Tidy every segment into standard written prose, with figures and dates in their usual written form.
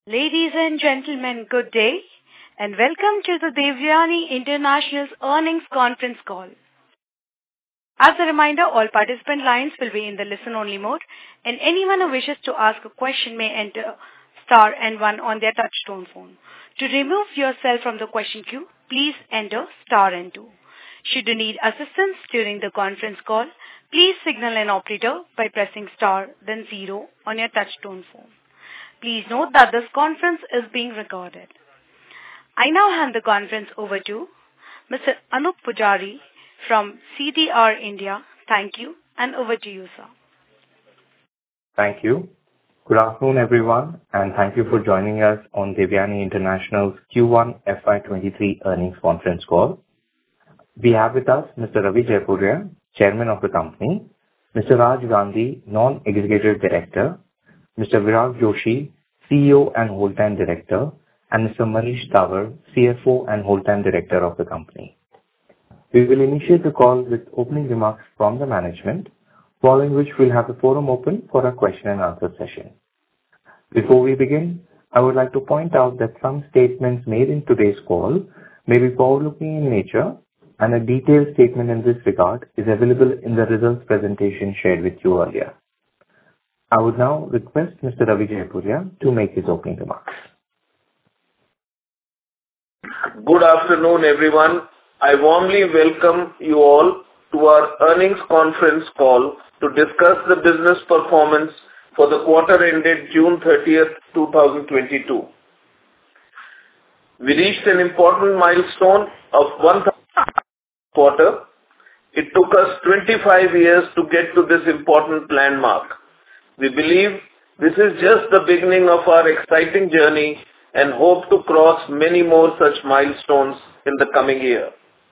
Ladies and gentlemen, good day, and welcome to the Devyani International's earnings conference call. As a reminder, all participant lines will be in the listen-only mode, and anyone who wishes to ask a question may enter star and one on their touch-tone phone. To remove yourself from the question queue, please enter star and two. Should you need assistance during the conference call, please signal an operator by pressing star, then zero on your touch-tone phone. Please note that this conference is being recorded. I now hand the conference over to Mr. Anup Pujari from CDR India. Thank you, and over to you, sir. Thank you. Good afternoon, everyone, and thank you for joining us on Devyani International's Q1 FY23 earnings conference call. We have with us Mr. Ravi Jaipuria, Chairman of the company, Mr. Raj Gandhi, Non-Executive Director, Mr. Virag Joshi, CEO and Whole-Time Director, and Mr. Manish Dawar, CFO and Whole-Time Director of the company. We will initiate the call with opening remarks from the management, following which we'll have the forum open for a question and answer session. Before we begin, I would like to point out that some statements made in today's call may be forward-looking in nature, and a detailed statement in this regard is available in the results presentation shared with you earlier. I would now request Mr. Ravi Jaipuria to make his opening remarks. Good afternoon, everyone. I warmly welcome you all to our earnings conference call to discuss the business performance for the quarter ended June 30th, 2022. We reached an important milestone of 1,000 quarter. It took us 25 years to get to this important landmark. We believe this is just the beginning of our exciting journey and hope to cross many more such milestones in the coming year.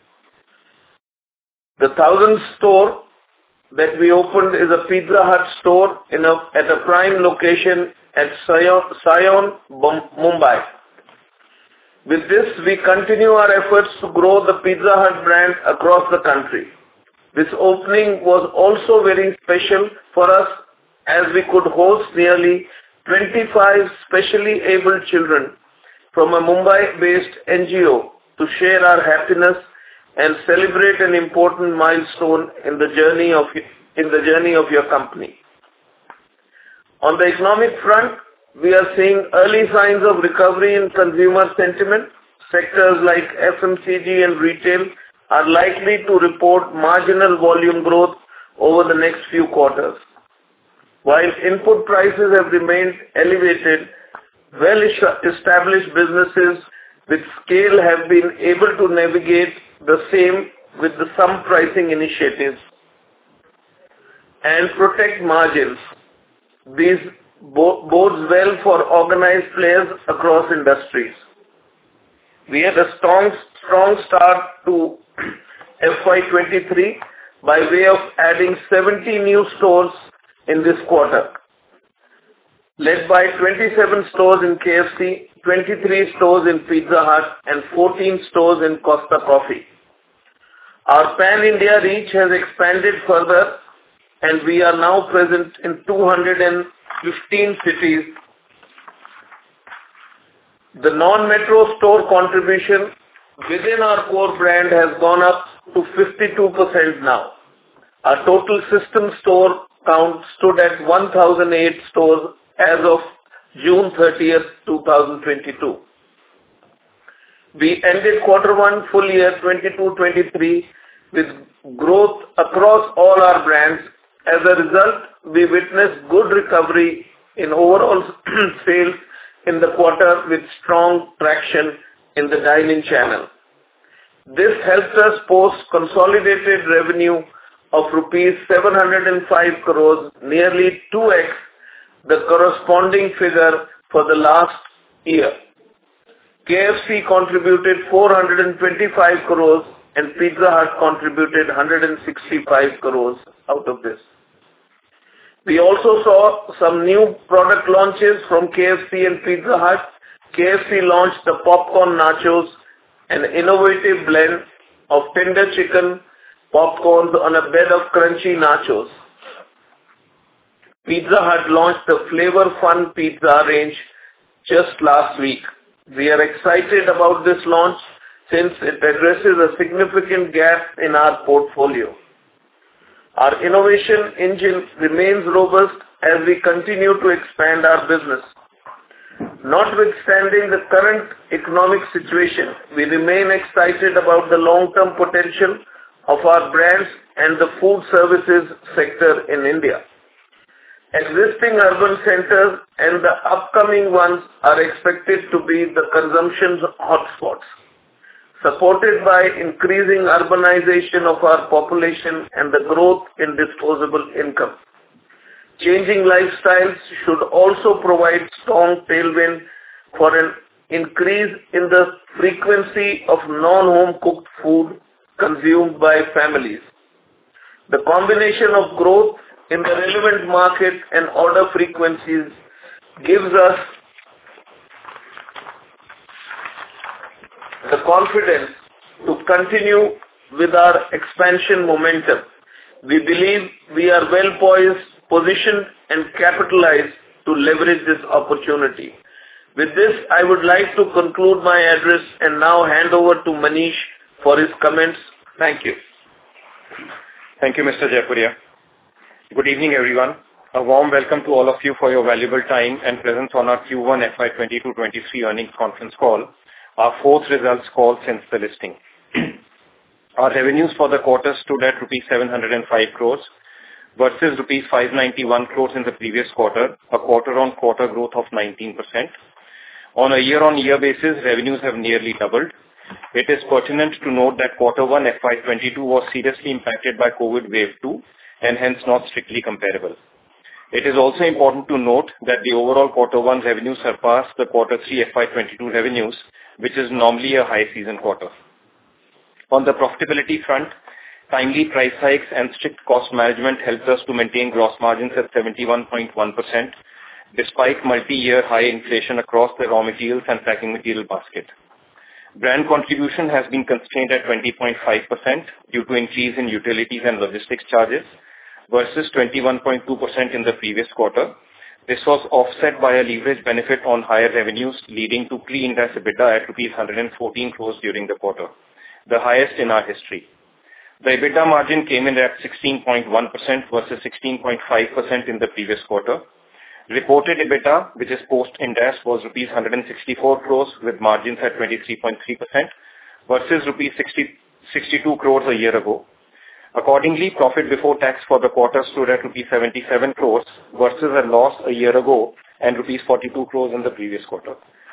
The 1,000th store that we opened is a Pizza Hut store at a prime location at Sion, Mumbai. With this, we continue our efforts to grow the Pizza Hut brand across the country. This opening was also very special for us as we could host nearly 25 specially abled children from a Mumbai-based NGO to share our happiness and celebrate an important milestone in the journey of your company. On the economic front, we are seeing early signs of recovery in consumer sentiment. Sectors like FMCG and retail are likely to report marginal volume growth over the next few quarters. While input prices have remained elevated, well-established businesses with scale have been able to navigate the same with some pricing initiatives and protect margins. This bodes well for organized players across industries. We had a strong start to FY23 by way of adding 70 new stores in this quarter, led by 27 stores in KFC, 23 stores in Pizza Hut, and 14 stores in Costa Coffee. Our pan-India reach has expanded further, and we are now present in 215 cities. The non-metro store contribution within our core brand has gone up to 52% now. Our total system store count stood at 1,008 stores as of June 30th, 2022. We ended Q1 full year 22-23 with growth across all our brands. As a result, we witnessed good recovery in overall sales in the quarter with strong traction in the dine-in channel. This helped us post consolidated revenue of rupees 705 crores, nearly 2x the corresponding figure for the last year. KFC contributed 425 crores and Pizza Hut contributed 165 crores out of this. We also saw some new product launches from KFC and Pizza Hut. KFC launched the popcorn nachos, an innovative blend of tender chicken popcorns on a bed of crunchy nachos. Pizza Hut launched the Flavor Fun Pizza range, just last week. We are excited about this launch since it addresses a significant gap in our portfolio. Our innovation engine remains robust as we continue to expand our business. Notwithstanding the current economic situation, we remain excited about the long-term potential of our brands and the food services sector in India. Existing urban centers and the upcoming ones are expected to be the consumption hotspots, supported by increasing urbanization of our population and the growth in disposable income. Changing lifestyles should also provide strong tailwind for an increase in the frequency of non-home cooked food consumed by families. The combination of growth in the relevant market and order frequencies gives us the confidence to continue with our expansion momentum. We believe we are well positioned and capitalized to leverage this opportunity. With this, I would like to conclude my address and now hand over to Manish for his comments. Thank you. Thank you, Mr. Jaipuria. Good evening, everyone. A warm welcome to all of you for your valuable time and presence on our Q1 FY 22-23 earnings conference call, our fourth results call since the listing. Our revenues for the quarter stood at rupees 705 crores versus rupees 591 crores in the previous quarter, a quarter-on-quarter growth of 19%. On a year-on-year basis, revenues have nearly doubled. It is pertinent to note that Q1 FY 22 was seriously impacted by COVID Wave 2 and hence not strictly comparable. It is also important to note that the overall Q1 revenue surpassed the Q3 FY 22 revenues, which is normally a high season quarter. On the profitability front, timely price hikes and strict cost management helped us to maintain gross margins at 71.1%, despite multi-year high inflation across the raw materials and packing material basket. Brand contribution has been constrained at 20.5% due to increase in utilities and logistics charges versus 21.2% in the previous quarter. This was offset by a leverage benefit on higher revenues, leading to pre-Ind AS EBITDA at rupees 114 crores during the quarter, the highest in our history. The EBITDA margin came in at 16.1% versus 16.5% in the previous quarter. Reported EBITDA, which is post-Ind AS, was rupees 164 crores with margins at 23.3% versus rupees 62 crores a year ago. Accordingly, profit before tax for the quarter stood at rupees 77 crores versus a loss a year ago and rupees 42 crores in the previous quarter.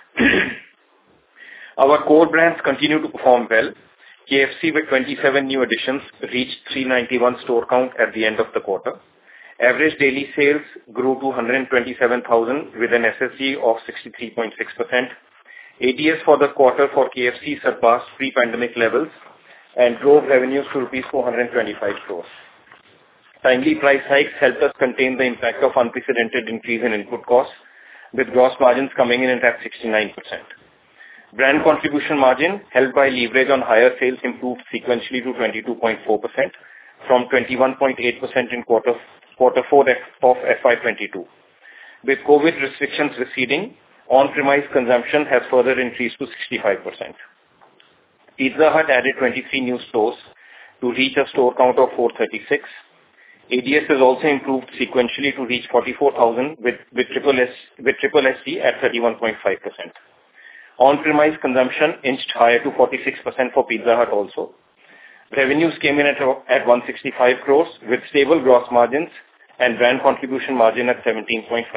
Our core brands continue to perform well. KFC with 27 new additions reached 391 store count at the end of the quarter. Average daily sales grew to 127,000 with an SSG of 63.6%. ADS for the quarter for KFC surpassed pre-pandemic levels and drove revenues to rupees 425 crores. Timely price hikes helped us contain the impact of unprecedented increase in input costs, with gross margins coming in at 69%. Brand contribution margin, held by leverage on higher sales, improved sequentially to 22.4% from 21.8% in quarter 4 of FY 22. With COVID restrictions receding, on-premise consumption has further increased to 65%. Pizza Hut added 23 new stores to reach a store count of 436. ADS has also improved sequentially to reach 44,000 with triple SC at 31.5%. On-premise consumption inched higher to 46% for Pizza Hut also. Revenues came in at 165 crores with stable gross margins and brand contribution margin at 17.5%.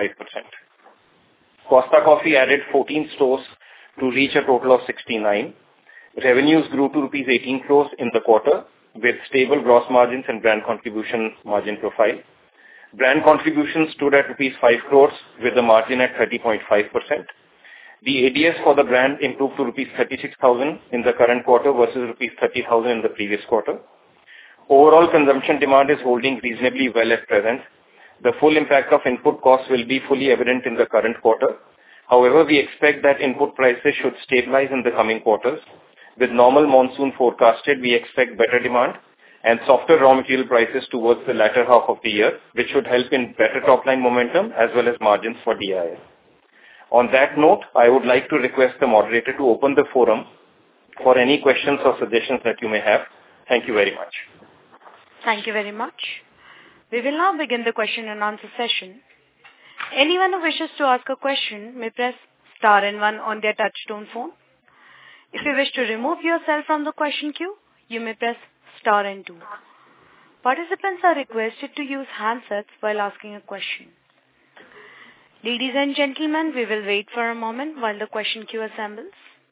Costa Coffee added 14 stores to reach a total of 69. Revenues grew to rupees 18 crores in the quarter with stable gross margins and brand contribution margin profile. Brand contribution stood at rupees 5 crores with a margin at 30.5%. The ADS for the brand improved to rupees 36,000 in the current quarter versus rupees 30,000 in the previous quarter. Overall consumption demand is holding reasonably well at present. The full impact of input costs will be fully evident in the current quarter. However, we expect that input prices should stabilize in the coming quarters. With normal monsoon forecasted, we expect better demand and softer raw material prices towards the latter half of the year, which should help in better top-line momentum as well as margins for DIL. On that note, I would like to request the moderator to open the forum for any questions or suggestions that you may have. Thank you very much. Thank you very much. We will now begin the question and answer session. Anyone who wishes to ask a question may press star and one on their touchtone phone. If you wish to remove yourself from the question queue, you may press star and two. Participants are requested to use handsets while asking a question. Ladies and gentlemen, we will wait for a moment while the question queue assembles.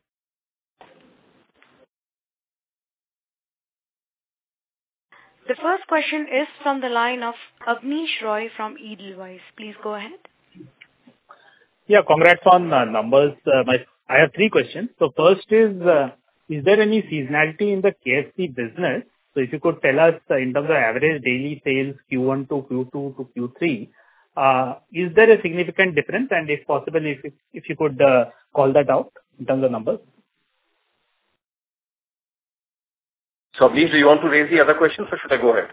The first question is from the line of Abneesh Roy from Edelweiss. Please go ahead. Yeah, congrats on numbers. I have three questions. So first is there any seasonality in the KFC business? So if you could tell us in terms of average daily sales Q1 to Q2 to Q3, is there a significant difference? And if possible, if you could call that out in terms of numbers. So, please, do you want to raise the other questions or should I go ahead?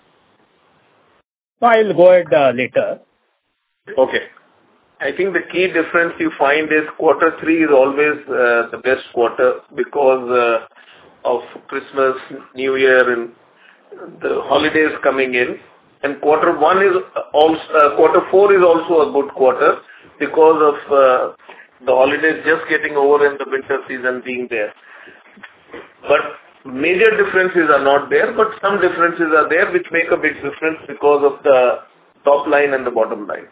No, I'll go ahead later. Okay. I think the key difference you find is quarter 3 is always the best quarter because of Christmas, New Year, and the holidays coming in. And quarter 4 is also a good quarter because of the holidays just getting over and the winter season being there. But major differences are not there, but some differences are there which make a big difference because of the top line and the bottom line.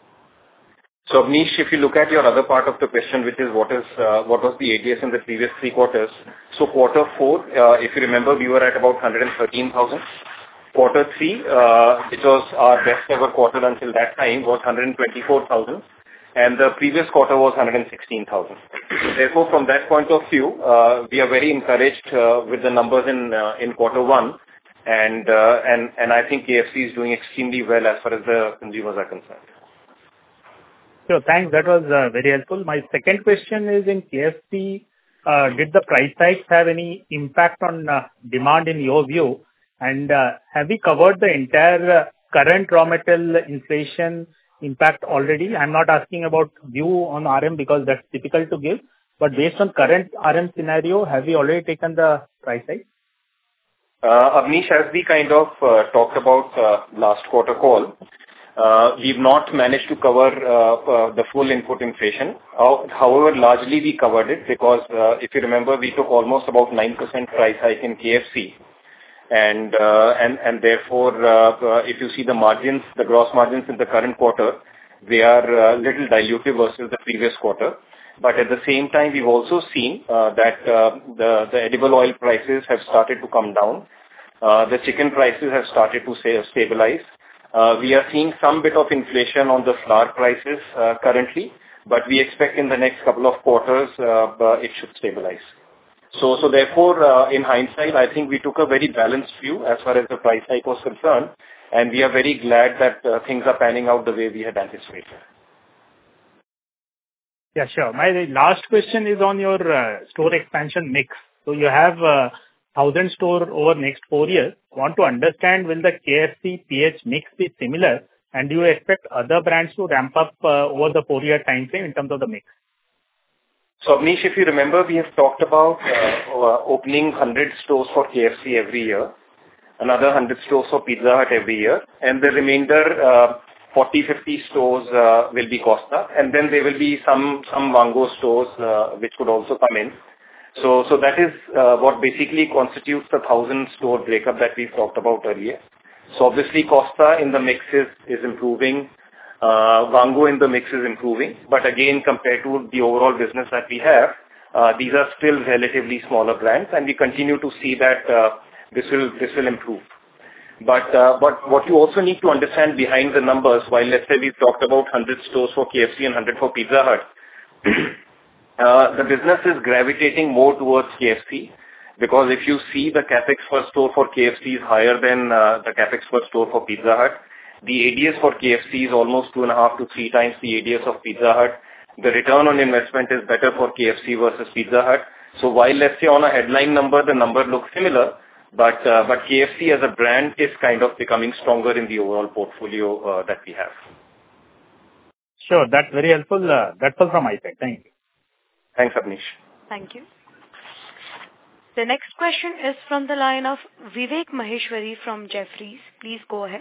So, Abneesh, if you look at your other part of the question, which is what was the ADS in the previous 3 quarters. So, quarter 4, if you remember, we were at about 113,000. Quarter 3, which was our best ever quarter until that time, was 124,000. And the previous quarter was 116,000. Therefore, from that point of view, we are very encouraged with the numbers in quarter 1. And I think KFC is doing extremely well as far as the consumers are concerned. So thanks. That was very helpful. My second question is in KFC, did the price hikes have any impact on demand in your view? And have we covered the entire current raw material inflation impact already? I'm not asking about view on RM because that's difficult to give. But based on current RM scenario, have we already taken the price hike? Abneesh, as we kind of talked about last quarter call, we've not managed to cover the full input inflation. However, largely we covered it because if you remember, we took almost about 9% price hike in KFC. And therefore, if you see the margins, the gross margins in the current quarter, they are little dilutive versus the previous quarter. But at the same time, we've also seen that the edible oil prices have started to come down. The chicken prices have started to stabilize. We are seeing some bit of inflation on the flour prices currently, but we expect in the next couple of quarters it should stabilize. So therefore, in hindsight, I think we took a very balanced view as far as the price hike was concerned, and we are very glad that things are panning out the way we had anticipated. Yeah, sure. My last question is on your store expansion mix. So you have 1,000 store over next 4 years. Want to understand, will the KFC PH mix be similar? And do you expect other brands to ramp up over the 4-year time frame in terms of the mix? So, Abneesh, if you remember, we have talked about opening 100 stores for KFC every year, another 100 stores for Pizza Hut every year, and the remainder 40-50 stores will be Costa, and then there will be some Vaango stores which could also come in. So that is what basically constitutes the 1,000 store breakup that we've talked about earlier. So obviously Costa in the mix is improving. Vaango in the mix is improving. But again, compared to the overall business that we have, these are still relatively smaller brands, and we continue to see that this will improve. But what you also need to understand behind the numbers, while let's say we've talked about 100 stores for KFC and 100 for Pizza Hut, the business is gravitating more towards KFC, because if you see the capex per store for KFC is higher than the capex per store for Pizza Hut. The ADS for KFC is almost 2.5 to 3 times the ADS of Pizza Hut. The return on investment is better for KFC versus Pizza Hut. So while let's say on a headline number, the number looks similar, but KFC as a brand is kind of becoming stronger in the overall portfolio that we have. Sure. That's very helpful. That's all from my side. Thank you. Thanks, Abneesh. Thank you. The next question is from the line of Vivek Maheshwari from Jefferies. Please go ahead.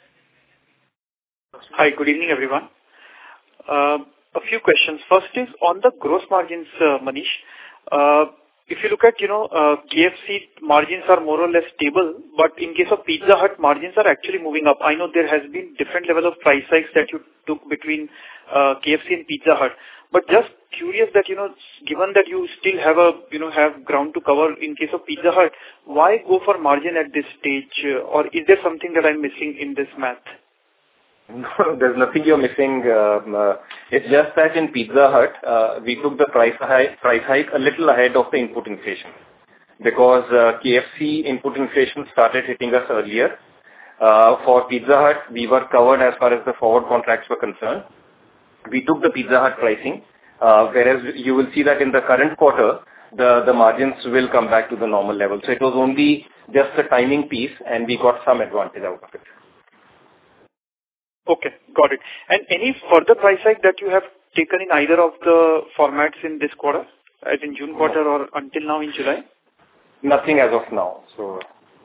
Hi, good evening, everyone. A few questions. First is on the gross margins, Manish. If you look at, KFC margins are more or less stable, but in case of Pizza Hut, margins are actually moving up. I know there has been different level of price hikes that you took between KFC and Pizza Hut. But just curious that, given that you still have ground to cover in case of Pizza Hut, why go for margin at this stage? Or is there something that I'm missing in this math? No, there's nothing you're missing. It's just that in Pizza Hut, we took the price hike a little ahead of the input inflation because KFC input inflation started hitting us earlier. For Pizza Hut, we were covered as far as the forward contracts were concerned. We took the Pizza Hut pricing, whereas you will see that in the current quarter, the margins will come back to the normal level. So it was only just a timing piece, and we got some advantage out of it. Okay, got it. And any further price hike that you have taken in either of the formats in this quarter, as in June quarter or until now in July? Nothing as of now. So.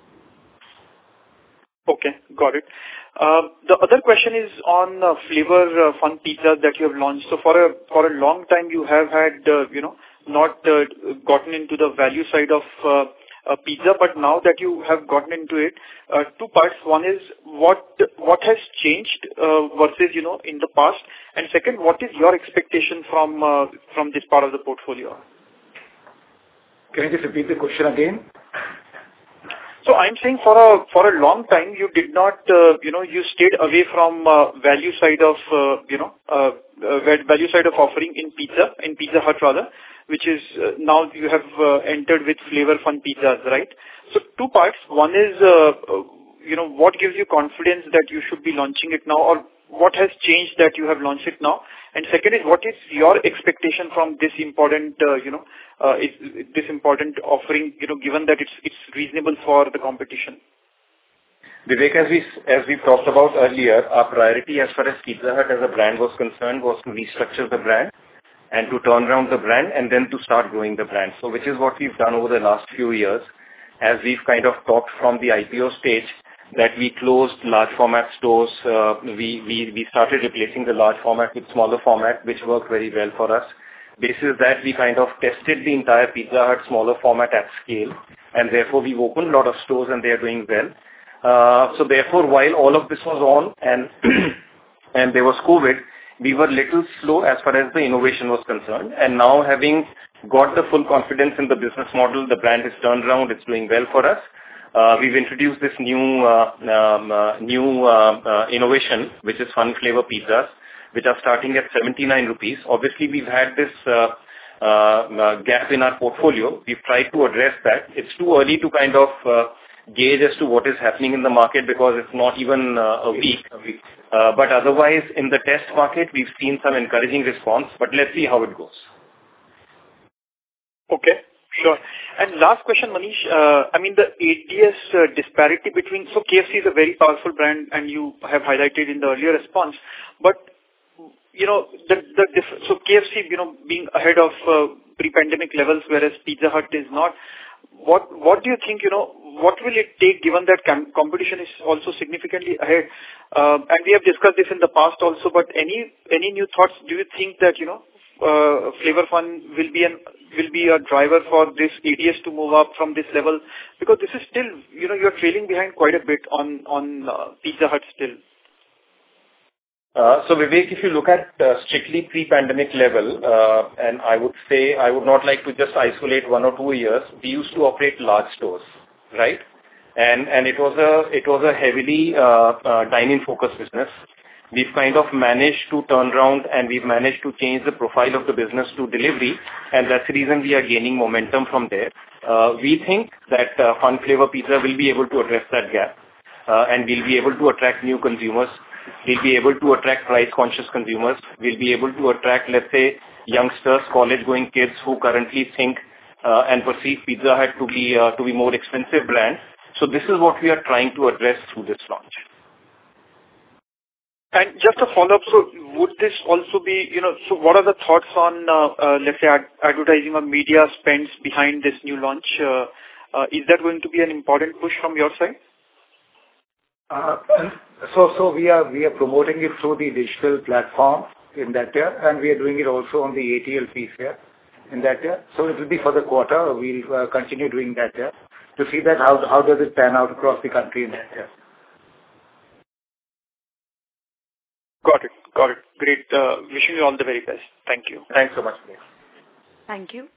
Okay, got it. The other question is on Flavor Fun Pizzas that you have launched. So for a long time you have had, not gotten into the value side of pizza, but now that you have gotten into it, two parts. One is what has changed versus in the past, and second, what is your expectation from this part of the portfolio? Can you just repeat the question again? So I'm saying for a long time you did not you stayed away from value side of value side of offering in Pizza Hut rather, which is now you have entered with Flavor Fun Pizzas, right? So two parts. One is what gives you confidence that you should be launching it now, or what has changed that you have launched it now? And second is, what is your expectation from this important this important offering, given that it's reasonable for the competition? Vivek, as we talked about earlier, our priority as far as Pizza Hut as a brand was concerned was to restructure the brand and to turn around the brand and then to start growing the brand. So which is what we've done over the last few years, as we've kind of talked from the IPO stage, that we closed large format stores. We started replacing the large format with smaller format, which worked very well for us. Basis that we kind of tested the entire Pizza Hut smaller format at scale, and therefore we've opened a lot of stores and they are doing well. So therefore, while all of this was on and there was COVID, we were little slow as far as the innovation was concerned. And now having got the full confidence in the business model, the brand is turned around, it's doing well for us. We've introduced this new innovation, which is Fun Flavor Pizzas, which are starting at 79 rupees. Obviously, we've had this gap in our portfolio. We've tried to address that. It's too early to kind of gauge as to what is happening in the market because it's not even a week. But otherwise, in the test market, we've seen some encouraging response. But let's see how it goes. Okay. Sure. And last question, Manish. The ADS disparity between... So KFC is a very powerful brand, and you have highlighted in the earlier response. But, so KFC, being ahead of pre-pandemic levels, whereas Pizza Hut is not. What do you think, what will it take, given that competition is also significantly ahead? And we have discussed this in the past also, but any new thoughts? Do you think that, Flavor Fun will be a driver for this ADS to move up from this level? Because this is still, you're trailing behind quite a bit on Pizza Hut still. So Vivek, if you look at strictly pre-pandemic level, and I would say I would not like to just isolate 1 or 2 years. We used to operate large stores, right? And it was a heavily dine-in focused business. We've kind of managed to turn around and we've managed to change the profile of the business to delivery, and that's the reason we are gaining momentum from there. We think that Fun Flavor Pizza will be able to address that gap, and we'll be able to attract new consumers. We'll be able to attract price-conscious consumers. We'll be able to attract, let's say, youngsters, college-going kids who currently think and perceive Pizza Hut to be more expensive brand. So this is what we are trying to address through this launch. And just a follow-up, so would this also be, so what are the thoughts on, let's say, advertising or media spends behind this new launch? Is that going to be an important push from your side? So we are promoting it through the digital platform in that year, and we are doing it also on the ATL piece here in that year. So it will be for the quarter. We'll continue doing that year to see that how does it pan out across the country in that year. Got it. Great. Wishing you all the very best. Thank you. Thanks so much. Thank you.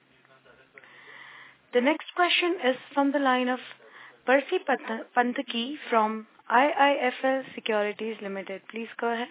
The next question is from the line of Percy Panthaki from IIFL Securities Limited. Please go ahead.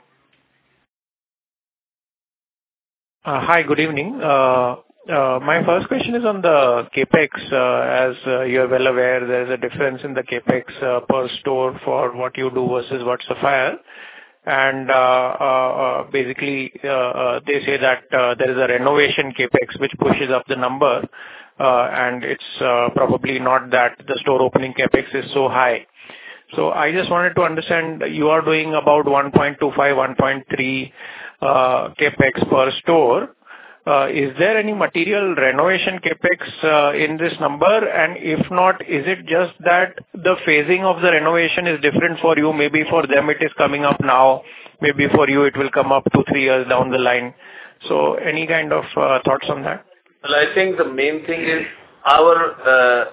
Hi, good evening. My first question is on the CapEx. As you're well aware, there's a difference in the CapEx per store for what you do versus what Sapphire. And basically, they say that there is a renovation CapEx which pushes up the number, and it's probably not that the store opening CapEx is so high. So I just wanted to understand, you are doing about 1.25, 1.3 CapEx per store. Is there any material renovation CapEx in this number? And if not, is it just that the phasing of the renovation is different for you? Maybe for them it is coming up now. Maybe for you it will come up 2-3 years down the line. So any kind of thoughts on that? Well, I think the main thing is our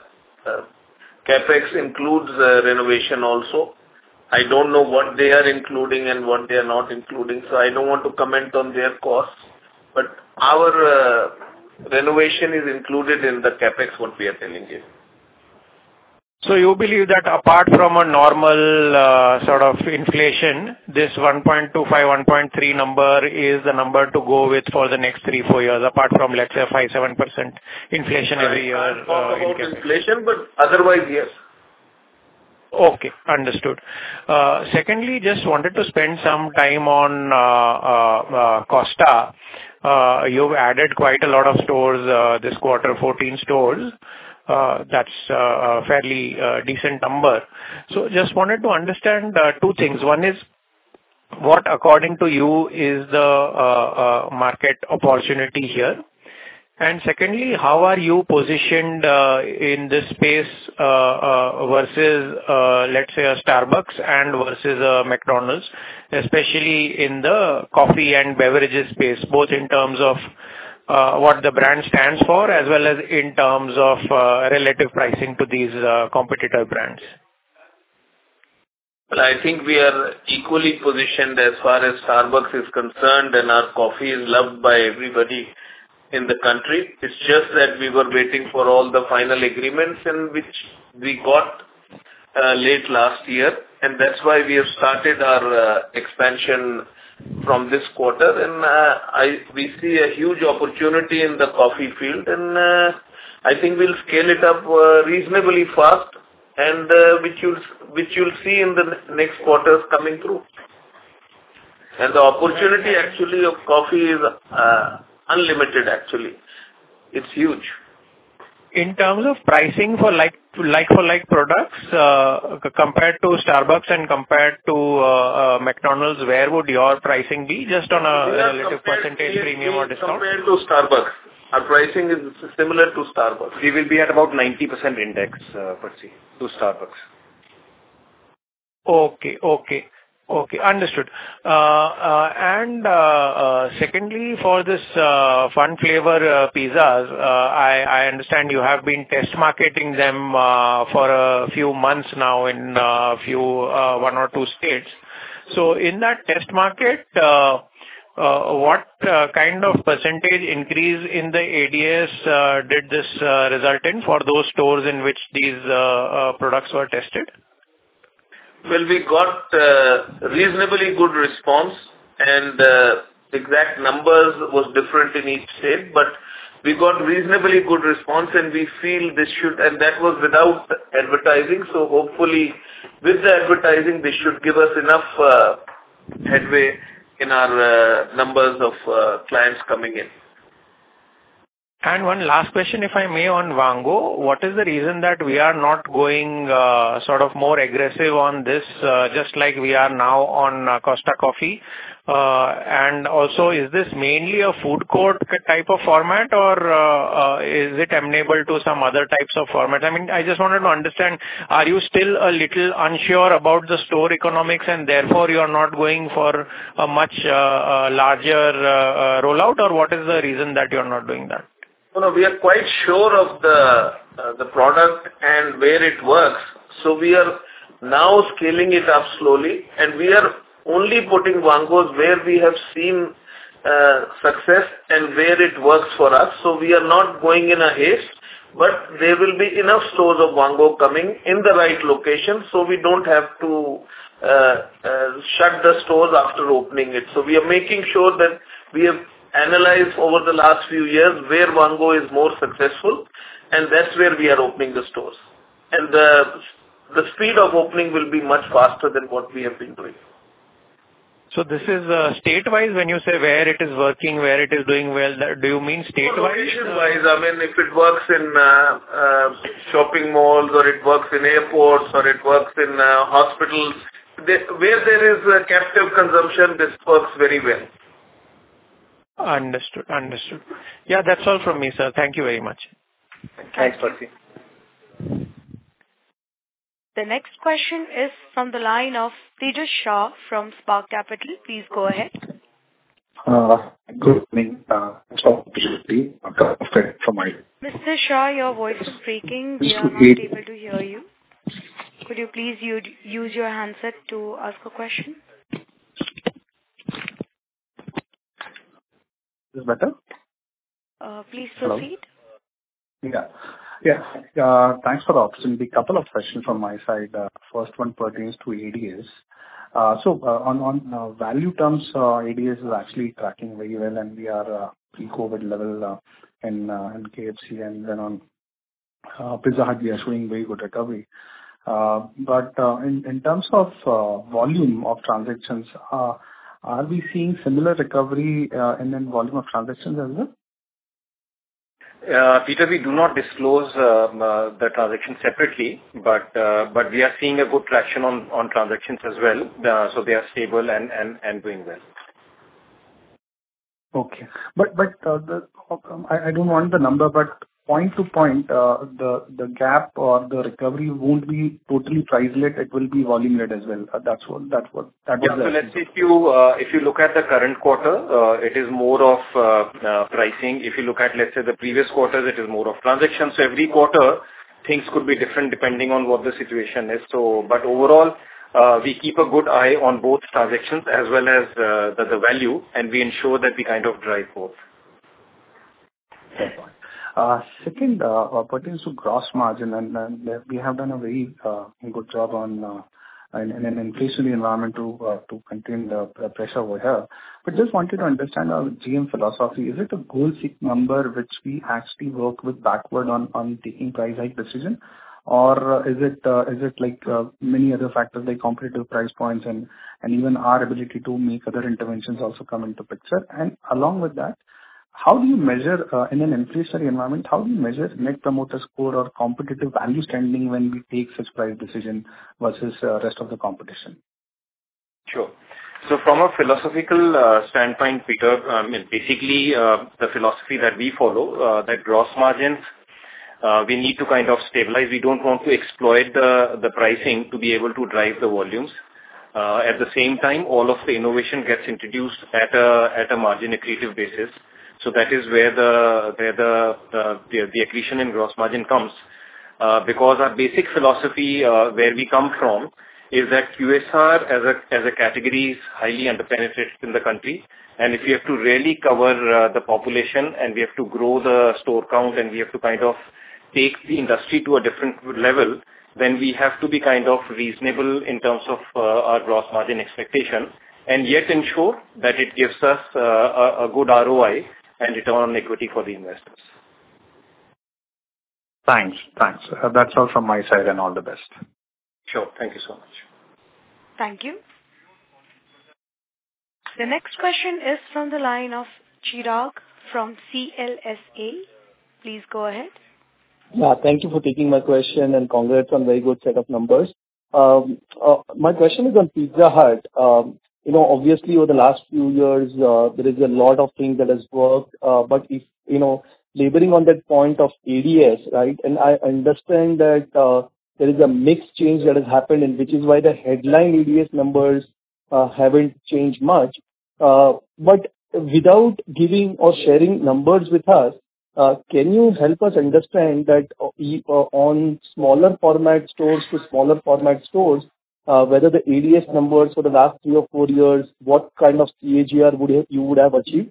CapEx includes renovation also. I don't know what they are including and what they are not including, so I don't want to comment on their costs. But our renovation is included in the CapEx, what we are telling you. So you believe that apart from a normal sort of inflation, this 1.25, 1.3 number is the number to go with for the next 3-4 years, apart from, let's say, 5-7% inflation every year? I talk about inflation, but otherwise, yes. Okay, understood. Secondly, just wanted to spend some time on Costa. You've added quite a lot of stores this quarter, 14 stores. That's a fairly decent number. So just wanted to understand two things. One is, what according to you is the market opportunity here? And secondly, how are you positioned in this space versus, let's say, a Starbucks and versus a McDonald's, especially in the coffee and beverages space, both in terms of what the brand stands for as well as in terms of relative pricing to these competitor brands? Well, I think we are equally positioned as far as Starbucks is concerned, and our coffee is loved by everybody in the country. It's just that we were waiting for all the final agreements, in which we got late last year, and that's why we have started our expansion from this quarter. And we see a huge opportunity in the coffee field, and I think we'll scale it up reasonably fast, and which you'll see in the next quarters coming through. And the opportunity actually of coffee is unlimited. Actually, it's huge. In terms of pricing for like products, compared to Starbucks and compared to McDonald's, where would your pricing be, just on a relative percentage premium or discount? Compared to Starbucks, our pricing is similar to Starbucks. We will be at about 90% index, Percy, to Starbucks. Okay, understood. And secondly, for this Fun Flavor pizzas, I understand you have been test marketing them for a few months now in one or two states. So in that test market, what kind of percentage increase in the ADS did this result in for those stores in which these products were tested? Well, we got reasonably good response, and exact numbers was different in each state, but we got reasonably good response, and we feel this should, and that was without advertising, so hopefully with the advertising this should give us enough headway in our numbers of clients coming in. And one last question, if I may, on Vaango. What is the reason that we are not going sort of more aggressive on this, just like we are now on Costa Coffee? And also, is this mainly a food court type of format, or is it amenable to some other types of formats? I mean, I just wanted to understand, are you still a little unsure about the store economics and therefore you are not going for a much larger rollout, or what is the reason that you are not doing that? No, we are quite sure of the product and where it works. So we are now scaling it up slowly, and we are only putting Vaangos where we have seen success and where it works for us. So we are not going in a haste, but there will be enough stores of Vaango coming in the right location, so we don't have to shut the stores after opening it. So we are making sure that we have analyzed over the last few years where Vaango is more successful, and that's where we are opening the stores. And the speed of opening will be much faster than what we have been doing. So this is state-wise when you say where it is working, where it is doing well, do you mean state-wise? Location-wise, I mean, if it works in shopping malls, or it works in airports, or it works in hospitals, where there is a captive consumption, this works very well. Understood. Yeah, that's all from me, sir. Thank you very much. Thanks, Percy. The next question is from the line of Tejas Shah from Spark Capital. Please go ahead. Good evening. Mr. Shah, your voice is breaking. We are not able to hear you. Could you please use your handset to ask a question? Is this better? Please proceed. Hello? Yeah. Thanks for the opportunity. Couple of questions from my side. First one pertains to ADS. On value terms, ADS is actually tracking very well, and we are pre-COVID level in KFC, and then on Pizza Hut we are showing very good recovery. But in terms of volume of transactions, are we seeing similar recovery in volume of transactions as well? Peter, we do not disclose the transactions separately, but we are seeing a good traction on transactions as well. So they are stable and doing well. Okay. But I don't want the number, but point to point, the gap or the recovery won't be totally price-led, it will be volume-led as well. That was Yeah. So let's say if you look at the current quarter, it is more of pricing. If you look at, let's say, the previous quarters, it is more of transactions. So every quarter, things could be different depending on what the situation is. So, but overall, we keep a good eye on both transactions as well as the value, and we ensure that we kind of drive both. Fair point. Second, pertains to gross margin, and we have done a very good job on in an inflationary environment to contain the pressure over here. But just wanted to understand our GM philosophy. Is it a goal-seek number which we actually work with backward on taking price hike decision? Or is it like many other factors like competitive price points and even our ability to make other interventions also come into picture? And along with that, how do you measure in an inflationary environment, how do you measure net promoter score or competitive value standing when we take such price decision versus rest of the competition? Sure. So from a philosophical standpoint, Peter, basically the philosophy that we follow, that gross margins, we need to kind of stabilize. We don't want to exploit the pricing to be able to drive the volumes. At the same time, all of the innovation gets introduced at a margin accretive basis. So that is where the accretion in gross margin comes. Because our basic philosophy, where we come from, is that QSR as a category is highly underpenetrated in the country. And if we have to really cover the population, and we have to grow the store count, and we have to kind of take the industry to a different level, then we have to be kind of reasonable in terms of our gross margin expectation, and yet ensure that it gives us a good ROI and return on equity for the investors. Thanks. That's all from my side, and all the best. Sure. Thank you so much. Thank you. The next question is from the line of Chirag from CLSA. Please go ahead. Yeah, thank you for taking my question and congrats on very good set of numbers. My question is on Pizza Hut. Obviously over the last few years, there is a lot of things that has worked, but if, laboring on that point of ADS, right? And I understand that there is a mix change that has happened, and which is why the headline ADS numbers haven't changed much. But without giving or sharing numbers with us, can you help us understand that on smaller format stores to smaller format stores, whether the ADS numbers for the last 3 or 4 years, what kind of CAGR you would have achieved?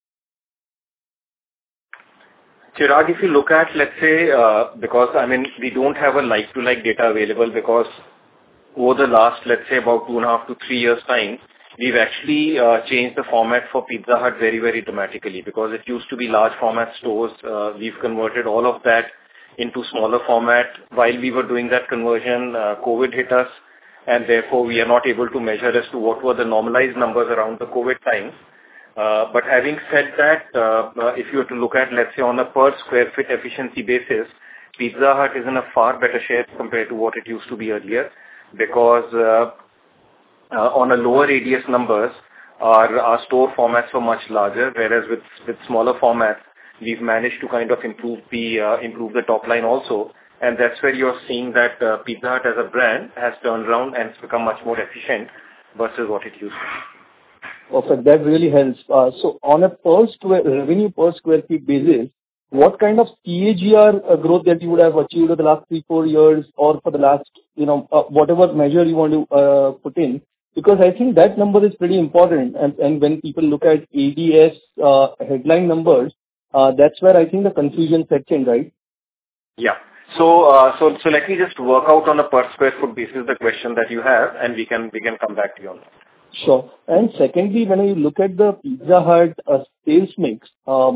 Chirag, if you look at, let's say, because we don't have a like-to-like data available because over the last, let's say, about 2.5 to 3 years' time, we've actually changed the format for Pizza Hut very, very dramatically because it used to be large format stores. We've converted all of that into smaller format. While we were doing that conversion, COVID hit us, and therefore we are not able to measure as to what were the normalized numbers around the COVID time. But having said that, if you were to look at, let's say, on a per square feet efficiency basis, Pizza Hut is in a far better shape compared to what it used to be earlier because on a lower ADS numbers, our store formats were much larger, whereas with smaller formats, we've managed to kind of improve the top line also. And that's where you're seeing that Pizza Hut as a brand has turned around and it's become much more efficient versus what it used to be. Perfect. That really helps. So on a revenue per square feet basis, what kind of CAGR growth that you would have achieved over the last 3-4 years or for the last, whatever measure you want to put in? Because I think that number is pretty important. And when people look at ADS headline numbers, that's where I think the confusion sets in, right? Yeah. So let me just work out on a per square foot basis the question that you have, and we can come back to you on that. Sure. And secondly, when you look at the Pizza Hut sales mix,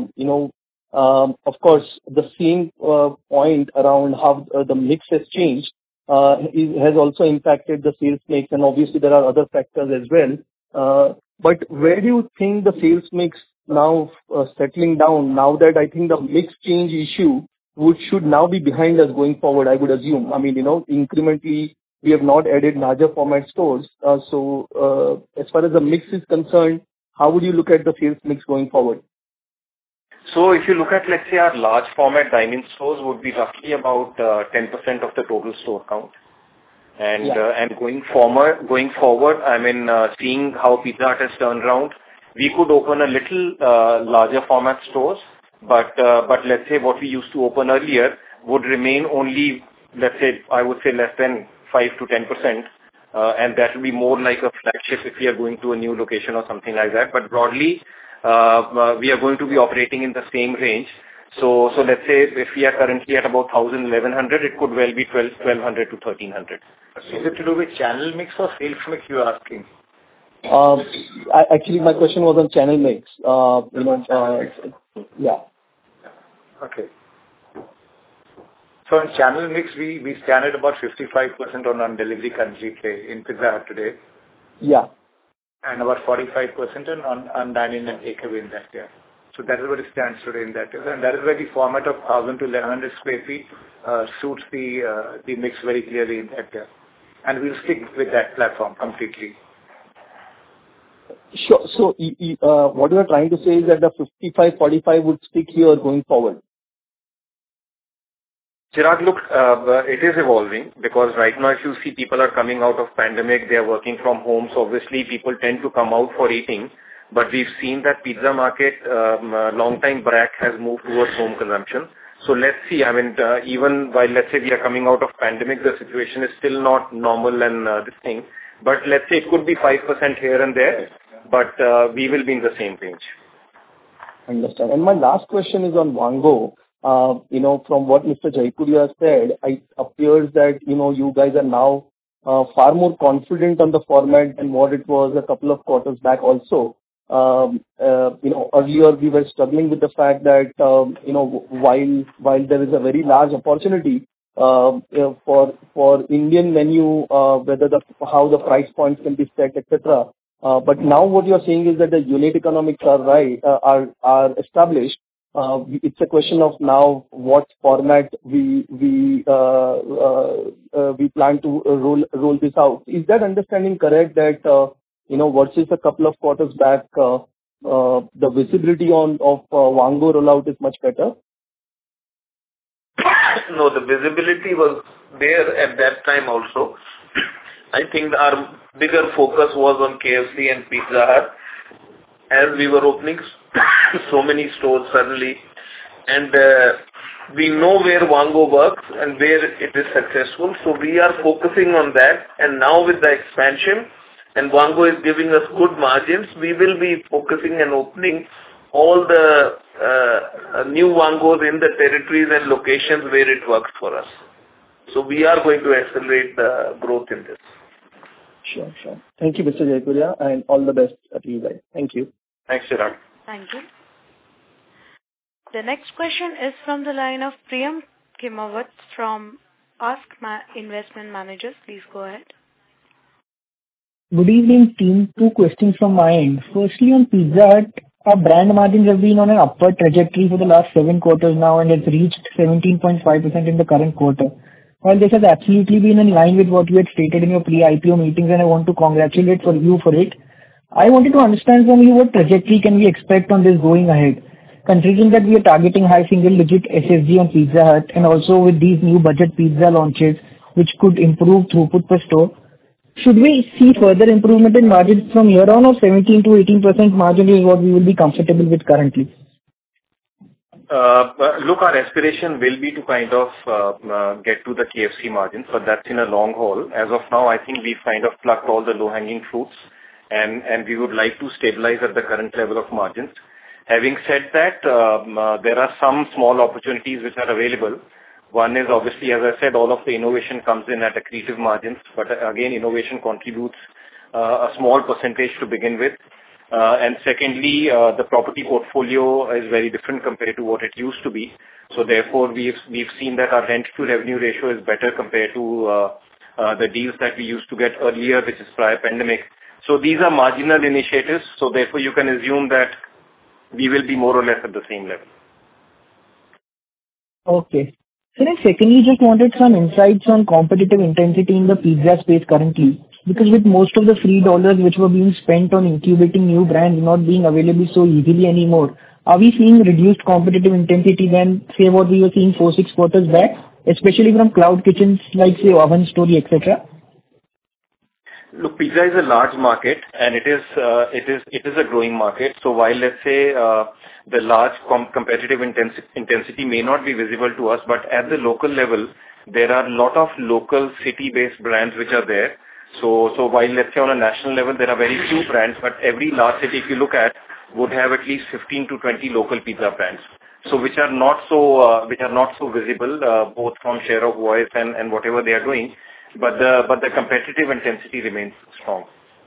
of course, the same point around how the mix has changed has also impacted the sales mix, and obviously there are other factors as well. But where do you think the sales mix now settling down, now that I think the mix change issue should now be behind us going forward, I would assume. Incrementally, we have not added larger format stores. So as far as the mix is concerned, how would you look at the sales mix going forward? So if you look at, let's say, our large format dine-in stores would be roughly about 10% of the total store count. And going forward, seeing how Pizza Hut has turned around, we could open a little larger format stores, but let's say what we used to open earlier would remain only, let's say, I would say less than 5 to 10%, and that will be more like a flagship if we are going to a new location or something like that. But broadly, we are going to be operating in the same range. So let's say if we are currently at about 1,000, 1,100, it could well be 1,200 to 1,300. Is it to do with channel mix or sales mix you are asking? Actually, my question was on channel mix. Yeah. Okay. So on channel mix, we stand at about 55% on delivery currently in Pizza Hut today. Yeah. And about 45% on dine-in and takeaway in that year. So that is what it stands today in that year. And that is where the format of 1,000 to 1,100 square feet suits the mix very clearly in that year. And we'll stick with that platform completely. Sure. So what you are trying to say is that the 55-45 would stick here going forward? Chirag, look, it is evolving because right now if you see people are coming out of pandemic, they are working from home, so obviously people tend to come out for eating. But we've seen that pizza market, long time back, has moved towards home consumption. So let's see, even while let's say we are coming out of pandemic, the situation is still not normal and this thing. But let's say it could be 5% here and there, but we will be in the same range. Understand. And my last question is on Vaango. From what Mr. Jaipuria said, it appears that, you guys are now far more confident on the format than what it was a couple of quarters back also. Earlier we were struggling with the fact that, while there is a very large opportunity for Indian menu, how the price points can be set, etc. But now what you're saying is that the unit economics are established. It's a question of now what format we plan to roll this out. Is that understanding correct that, versus a couple of quarters back, the visibility of Vaango rollout is much better? No, the visibility was there at that time also. I think our bigger focus was on KFC and Pizza Hut, as we were opening so many stores suddenly. And we know where Vaango works and where it is successful. So we are focusing on that. And now with the expansion, and Vaango is giving us good margins, we will be focusing and opening all the new Vaangos in the territories and locations where it works for us. So we are going to accelerate the growth in this. Sure. Thank you, Mr. Jaipuria, and all the best to you guys. Thank you. Thanks, Chirag. Thank you. The next question is from the line of Priyam Kimawat from Ask Investment Managers. Please go ahead. Good evening, team. 2 questions from my end. Firstly, on Pizza Hut, our brand margins have been on an upward trajectory for the last 7 quarters now, and it's reached 17.5% in the current quarter. While this has absolutely been in line with what you had stated in your pre-IPO meetings, and I want to congratulate you for it, I wanted to understand from you what trajectory can we expect on this going ahead, considering that we are targeting high single-digit SSG on Pizza Hut and also with these new budget pizza launches, which could improve throughput per store. Should we see further improvement in margins from here on, or 17 to 18% margin is what we will be comfortable with currently? Look, our aspiration will be to kind of get to the KFC margins, but that's in a long haul. As of now, I think we've kind of plucked all the low-hanging fruits, and we would like to stabilize at the current level of margins. Having said that, there are some small opportunities which are available. One is obviously, as I said, all of the innovation comes in at accretive margins, but again, innovation contributes a small percentage to begin with. And secondly, the property portfolio is very different compared to what it used to be. So therefore, we've seen that our rent to revenue ratio is better compared to the deals that we used to get earlier, which is prior pandemic. So these are marginal initiatives. So therefore, you can assume that we will be more or less at the same level. Okay. So then secondly, just wanted some insights on competitive intensity in the pizza space currently. Because with most of the free dollars which were being spent on incubating new brands not being available so easily anymore, are we seeing reduced competitive intensity than, say, what we were seeing 4-6 quarters back, especially from cloud kitchens like, say, Oven Story, etc.? Look, pizza is a large market, and it is a growing market. So while, let's say, the large competitive intensity may not be visible to us, but at the local level, there are a lot of local city-based brands which are there. So while, let's say, on a national level, there are very few brands, but every large city, if you look at, would have at least 15 to 20 local pizza brands. So which are not so visible, both from share of voice and whatever they are doing. But the competitive intensity remains strong.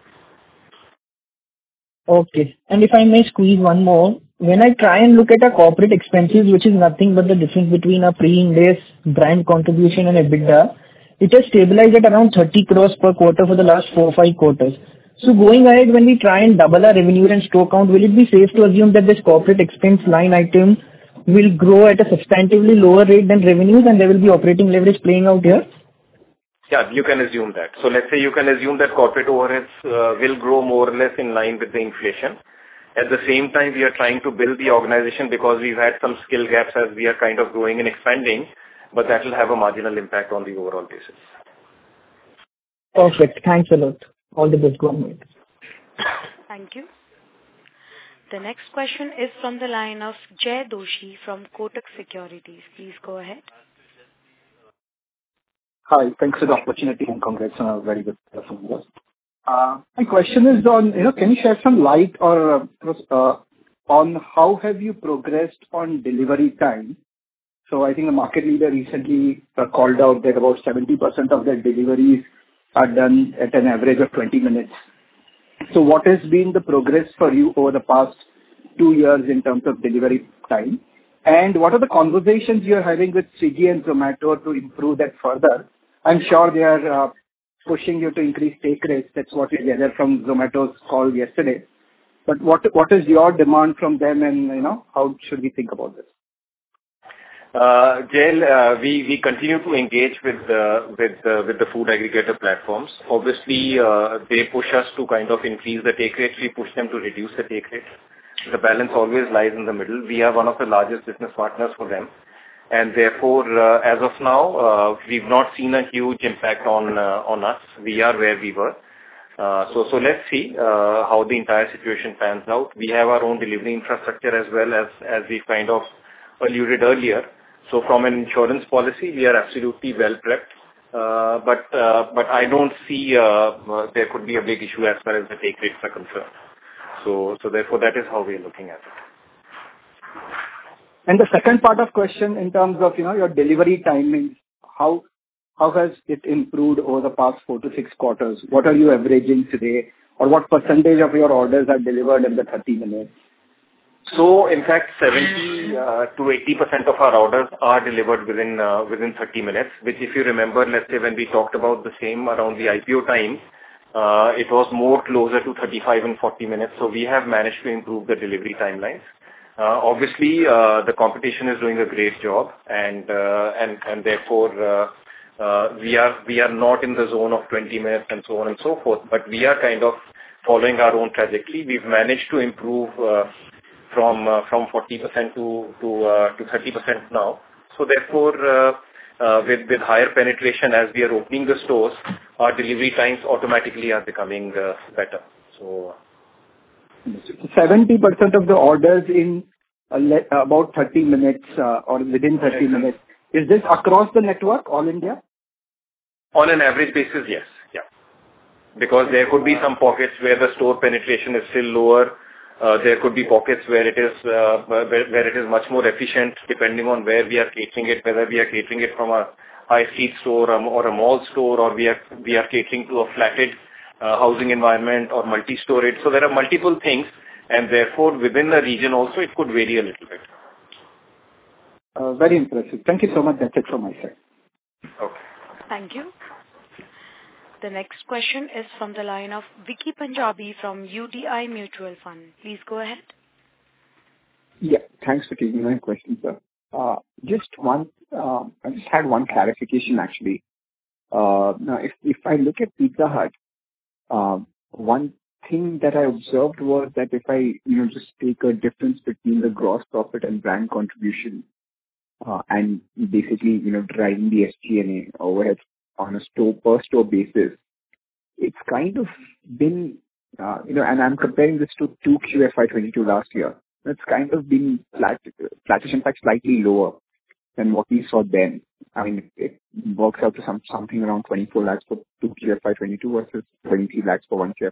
Okay. And if I may squeeze one more, when I try and look at our corporate expenses, which is nothing but the difference between our pre-Ind AS brand contribution and EBITDA, it has stabilized at around 30 crores per quarter for the last 4-5 quarters. So going ahead, when we try and double our revenue and store count, will it be safe to assume that this corporate expense line item will grow at a substantively lower rate than revenues, and there will be operating leverage playing out here? Yeah, you can assume that. So let's say you can assume that corporate overheads will grow more or less in line with the inflation. At the same time, we are trying to build the organization because we've had some skill gaps as we are kind of growing and expanding, but that will have a marginal impact on the overall basis. Perfect. Thanks a lot. All the best, government. Thank you. The next question is from the line of Jay Doshi from Kotak Securities. Please go ahead. Hi, thanks for the opportunity and congrats on a very good performance. My question is on, can you shed some light on how have you progressed on delivery time? So I think the market leader recently called out that about 70% of their deliveries are done at an average of 20 minutes. So what has been the progress for you over the past 2 years in terms of delivery time? And what are the conversations you're having with Swiggy and Zomato to improve that further? I'm sure they are pushing you to increase take rates. That's what we gathered from Zomato's call yesterday. But what is your demand from them, and how should we think about this? Jay, we continue to engage with the food aggregator platforms. Obviously, they push us to kind of increase the take rate. We push them to reduce the take rate. The balance always lies in the middle. We are one of the largest business partners for them, and therefore, as of now, we've not seen a huge impact on us. We are where we were. So let's see how the entire situation pans out. We have our own delivery infrastructure as well as we kind of alluded earlier. So from an insurance policy, we are absolutely well prepped. But I don't see there could be a big issue as far as the take rates are concerned. So therefore, that is how we are looking at it. And the second part of question in terms of your delivery timings, how has it improved over the past 4 to 6 quarters? What are you averaging today, or what percentage of your orders are delivered in the 30 minutes? So, in fact, 70 to 80% of our orders are delivered within 30 minutes, which if you remember, let's say when we talked about the same around the IPO time, it was more closer to 35 and 40 minutes. So we have managed to improve the delivery timelines. Obviously, the competition is doing a great job, and therefore we are not in the zone of 20 minutes and so on and so forth, but we are kind of following our own trajectory. We've managed to improve from 40% to 30% now. So therefore, with higher penetration as we are opening the stores, our delivery times automatically are becoming better. So 70% of the orders in about 30 minutes or within 30 minutes. Is this across the network, all India? On an average basis, yes. Yeah. Because there could be some pockets where the store penetration is still lower. There could be pockets where it is much more efficient, depending on where we are catering it, whether we are catering it from a high street store or a mall store, or we are catering to a flatted housing environment or multi-storage. So there are multiple things, and therefore within the region also it could vary a little bit. Very impressive. Thank you so much. That's it from my side. Okay. Thank you. The next question is from the line of Vicky Punjabi from UTI Mutual Fund. Please go ahead. Yeah, thanks for taking my question, sir. I just had one clarification actually. Now, if I look at Pizza Hut, one thing that I observed was that if I just take a difference between the gross profit and brand contribution, and basically driving the SG&A overhead on a per store basis, it's kind of been and I'm comparing this to 2Q FY22 last year. It's kind of been flattish, in fact slightly lower than what we saw then. I mean, it works out to something around 24 lakhs for 2Q FY22 versus 23 lakhs for 1Q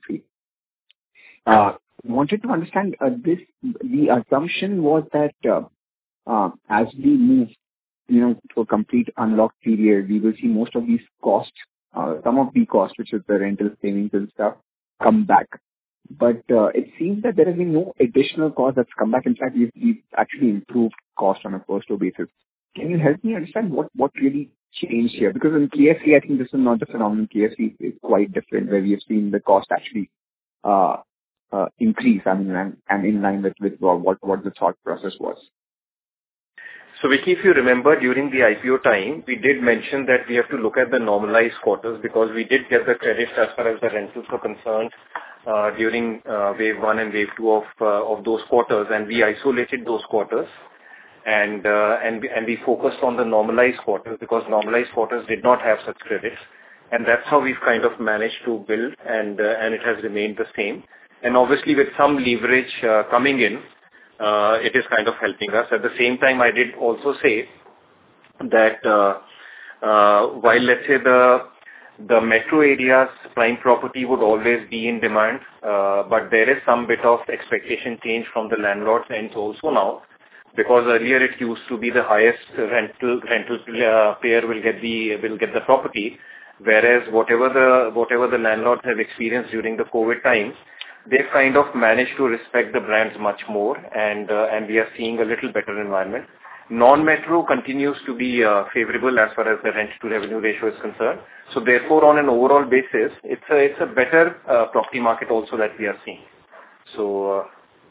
FY23. Wanted to understand this. The assumption was that as we move to a complete unlock period, we will see most of these costs, some of the costs, which is the rental savings and stuff, come back. But it seems that there has been no additional cost that's come back. In fact, we've actually improved cost on a per store basis. Can you help me understand what really changed here? Because in KFC, I think this is not the phenomenon. KFC is quite different, where we have seen the cost actually increase. I mean, and in line with what the thought process was. So Vicky, if you remember, during the IPO time, we did mention that we have to look at the normalized quarters, because we did get the credits as far as the rentals were concerned during wave 1 and wave 2 of those quarters, and we isolated those quarters and we focused on the normalized quarters, because normalized quarters did not have such credits, and that's how we've kind of managed to build, and it has remained the same. And obviously with some leverage coming in, it is kind of helping us. At the same time, I did also say that while let's say the metro areas prime property would always be in demand, but there is some bit of expectation change from the landlords ends also now, because earlier it used to be the highest rental payer will get the property, whereas whatever the landlords have experienced during the COVID times, they've kind of managed to respect the brands much more, and we are seeing a little better environment. Non-metro continues to be favorable as far as the rent to revenue ratio is concerned. So therefore, on an overall basis, it's a better property market also that we are seeing. So.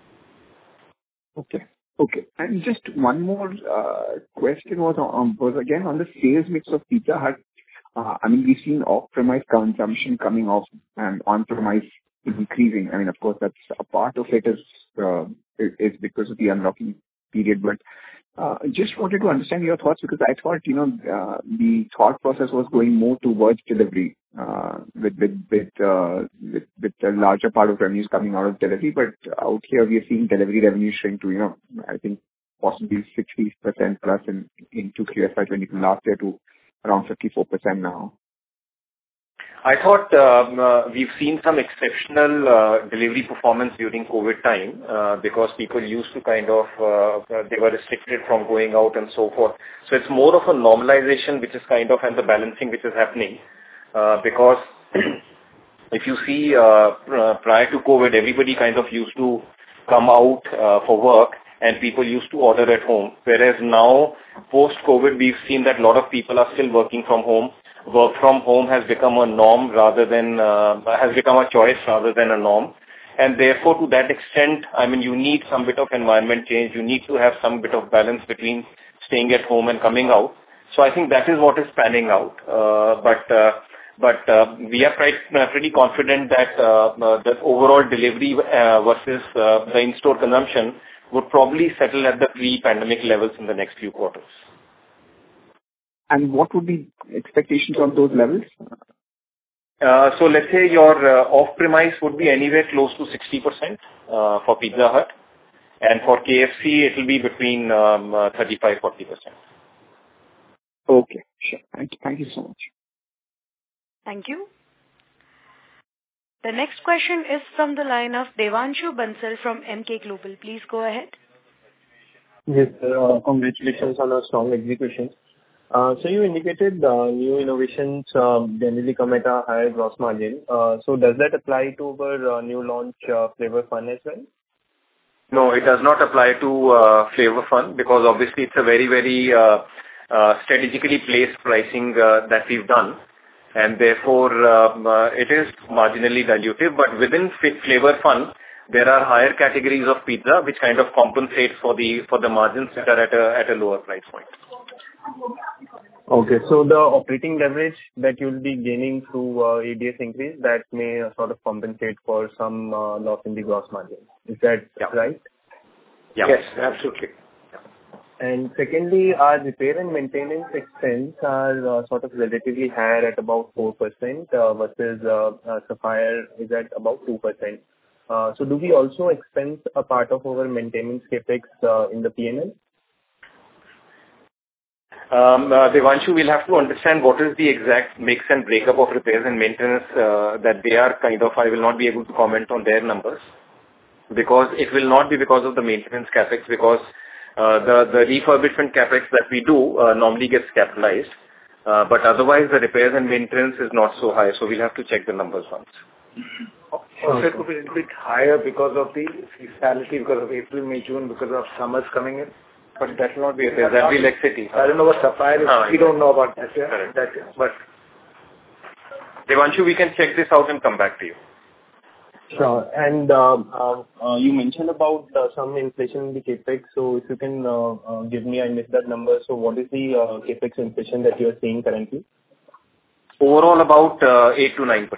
Okay. And just one more question was again on the sales mix of Pizza Hut. I mean, we've seen off-premise consumption coming off and on-premise increasing. I mean, of course, that's a part of it is because of the unlocking period. But just wanted to understand your thoughts, because I thought, the thought process was going more towards delivery, with a larger part of revenues coming out of delivery. But out here, we are seeing delivery revenue shrink to, I think possibly 60% plus in Q3 FY22 last year to around 54% now. I thought we've seen some exceptional delivery performance during COVID time because people used to kind of, they were restricted from going out and so forth. So it's more of a normalization which is kind of, and the balancing which is happening because if you see prior to COVID, everybody kind of used to come out for work and people used to order at home. Whereas now, post-COVID, we've seen that a lot of people are still working from home. Work from home has become a norm rather than, has become a choice rather than a norm. And therefore, to that extent, I mean, you need some bit of environment change. You need to have some bit of balance between staying at home and coming out. So I think that is what is panning out. But we are pretty confident that the overall delivery versus the in-store consumption would probably settle at the pre-pandemic levels in the next few quarters. And what would be expectations on those levels? So let's say your off-premise would be anywhere close to 60% for Pizza Hut. And for KFC, it will be between 35-40%. Okay, sure. Thank you so much. Thank you. The next question is from the line of Devanshu Bansal from Emkay Global. Please go ahead. Yes, congratulations on a strong execution. So you indicated new innovations generally come at a higher gross margin. So does that apply to our new launch Flavor Fun as well? No, it does not apply to Flavor Fun because obviously it's a very, very strategically placed pricing that we've done. And therefore, it is marginally dilutive. But within Flavor Fun, there are higher categories of pizza which kind of compensate for the margins that are at a lower price point. Okay, so the operating leverage that you'll be gaining through ADS increase, that may sort of compensate for some loss in the gross margin. Is that right? Yeah. Yes, absolutely. And secondly, our repair and maintenance expense are sort of relatively higher at about 4% versus Sapphire is at about 2%. So do we also expense a part of our maintenance capex in the P&L? Devanshu, we'll have to understand what is the exact mix and breakup of repairs and maintenance that they are kind of. I will not be able to comment on their numbers because it will not be because of the maintenance capex because the refurbishment capex that we do normally gets capitalized. But otherwise, the repairs and maintenance is not so high. So we'll have to check the numbers once. Also, it could be a little bit higher because of the seasonality, because of April, May, June, because of summers coming in. But that will not be a case. That will be like city. I don't know what Sapphire is. We don't know about that. Yeah. That is. But Devanshu, we can check this out and come back to you. Sure. And you mentioned about some inflation in the capex. So if you can give me, I missed that number. So what is the capex inflation that you are seeing currently? Overall, about 8 to 9%.